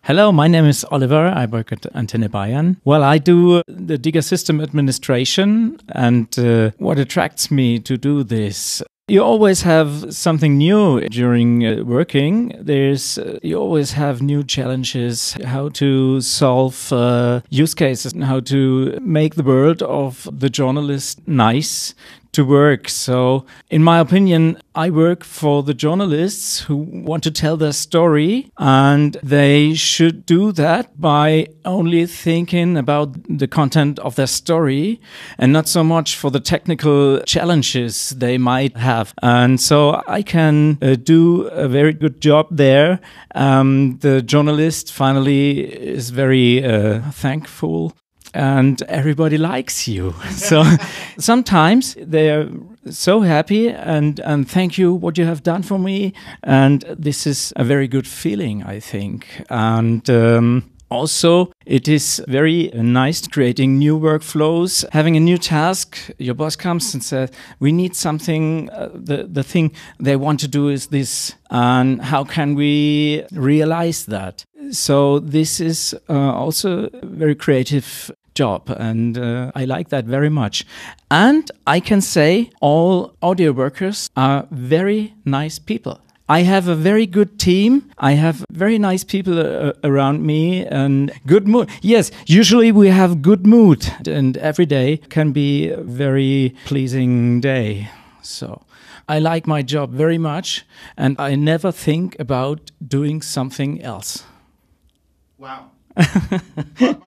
Hello, my name is Oliver. I work at Antenne Bayern. Well, I do the Diga system administration, and what attracts me to do this? You always have something new during working. You always have new challenges, how to solve use cases, and how to make the world of the journalist nice to work. So, in my opinion, I work for the journalists who want to tell their story, and they should do that by only thinking about the content of their story and not so much for the technical challenges they might have. And so I can do a very good job there. The journalist finally is very thankful. And everybody likes you. So sometimes they're so happy and thank you what you have done for me. And this is a very good feeling, I think. And also, it is very nice creating new workflows, having a new task. Your boss comes and says, we need something, the thing they want to do is this. And how can we realize that? So this is also a very creative job, and I like that very much. And I can say all audio workers are very nice people. I have a very good team. I have very nice people around me and good mood. Yes, usually we have good mood, and every day can be a very pleasing day. So I like my job very much, and I never think about doing something else. Wow.